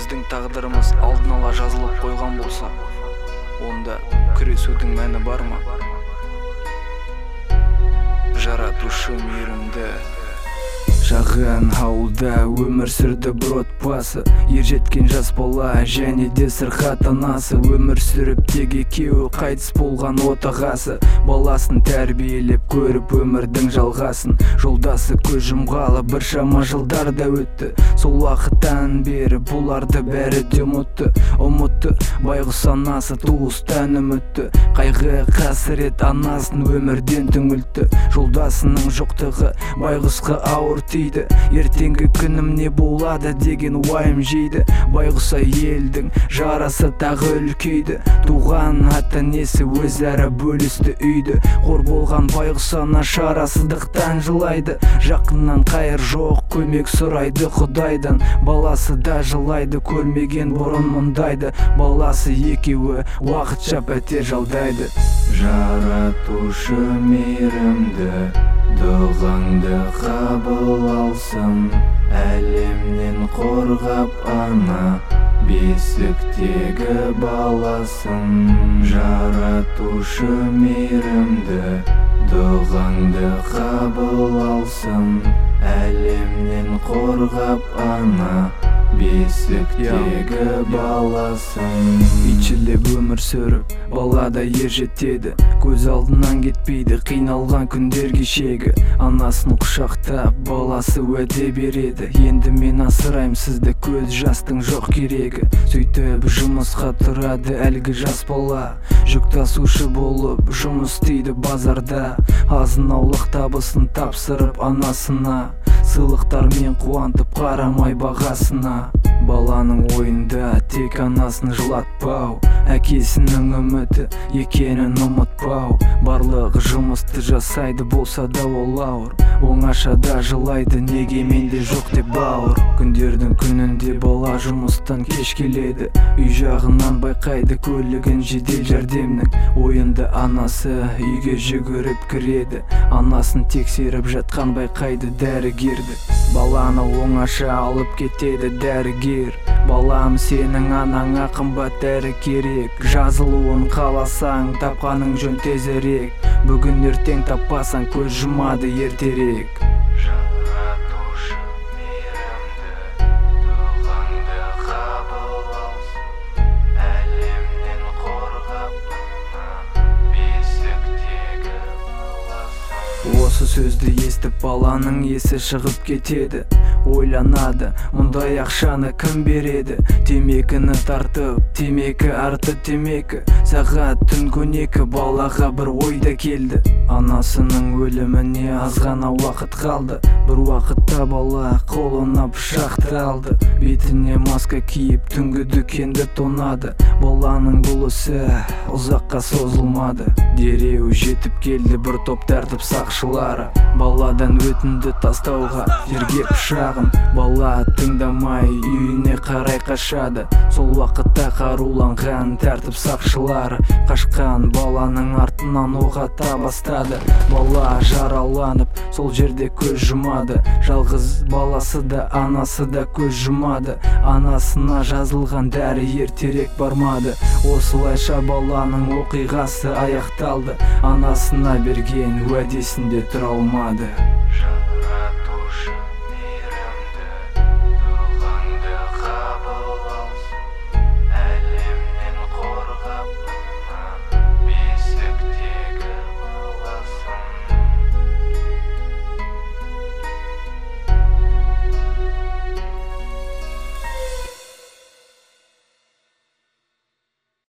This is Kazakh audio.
біздің тағдырымыз алдын ала жазылып қойған болса, онда күресудің мәні бар ма? Жаратушы мейірімді. Шағын ауылда өмір сүрді бір отбасы, ержеткен жас бала және де сырқат анасы. Өмір сүріп тек екеуі қайтыс болған отағасы, баласын тәрбиелеп көріп өмірдің жалғасын. Жолдасы көз жұмғалы біршама жылдар да өтті, сол уақыттан бері бұларды бәрі де ұмытты. Байғұс анасы туыстан үмітті, қайғы қасірет анасын өмірден түңілтті. Жолдасының жоқтығы байғұсқа ауыр тиді, ертеңгі күнім не болады деген уайым жейді. Байғұс әйелдің жарасы тағы үлкейді, туған ата-енесі өзара бөлісті үйді. Қор болған байғұс ана шарасыздықтан жылайды, жақыннан қайыр жоқ, көмек сұрайды Құдайдан. Баласы да жылайды, көрмеген бұрын мұндайды, баласы екеуі уақытша пәтер жалдайды. Жаратушы мейірімді, дұғаңды қабыл алсын, әлемнен қорғап ана бесіктегі баласын. Жаратушы мейірімді, дұғаңды қабыл алсын, әлемнен қорғап ана бесіктегі баласын. Итшілеп өмір сүріп, балада ер жетеді, көз алдынан кетпейді қиналған күндер кешегі. Анасын құшақтап, баласы уәде береді, енді мен асырайым сізді, көз жастың жоқ керегі. Сөйтіп жұмысқа тұрады әлгі жас бала, жүк тасушы болып жұмыс істейді базарда. Азын-аулақ табысын тапсырып анасына, сыйлықтармен қуантып қарамай бағасына. Баланың ойында тек анасын жылатпау, әкесінің үміті екенін ұмытпау. Барлығы жұмысты жасайды, болса да ол ауыр, оңашада жылайды, неге менде жоқ деп бауыр. Күндердің күнінде бала жұмыстан кеш келеді, үй жағынан байқайды көлігін жедел жәрдемнің. Ойында анасы үйге жүгіріп кіреді, анасын тексеріп жатқан байқайды дәрігерді. Баланы оңаша алып кетеді дәрігер, балам сенің анаңа қымбат дәрі керек, жазылуын қаласаң тапқаның жөн тезірек, бүгін ертең таппасаң көз жұмады ертерек. Жаратушы мейірімді, дұғаңды қабыл алсын, әлемнен қорғап ана бесіктегі баласын. Осы сөзді естіп баланың есі шығып кетеді, ойланады, мұндай ақшаны кім береді? Темекіні тартып, темекі арты темекі, сағат түн 12, балаға бір ойда келді. Анасының өліміне аз ғана уақыт қалды, бір уақытта бала қолына пышақты алды, бетіне маска киіп түнгі дүкенді тонады. Баланың бұл ісі ұзаққа созылмады, дереу жетіп келді бір топ тәртіп сақшылары, баладан өтінді тастауға жерге пышағын. Бала тыңдамай үйіне қарай қашады, сол уақытта қаруланған тәртіп сақшылары қашқан баланың артынан оқ ата бастады. Бала жараланып сол жерде көз жұмады, жалғыз баласы да анасы да көз жұмады. Анасына жазылған дәрі ертерек бармады, осылайша баланың оқиғасы аяқталды, анасына берген уәдесінде тұра алмады.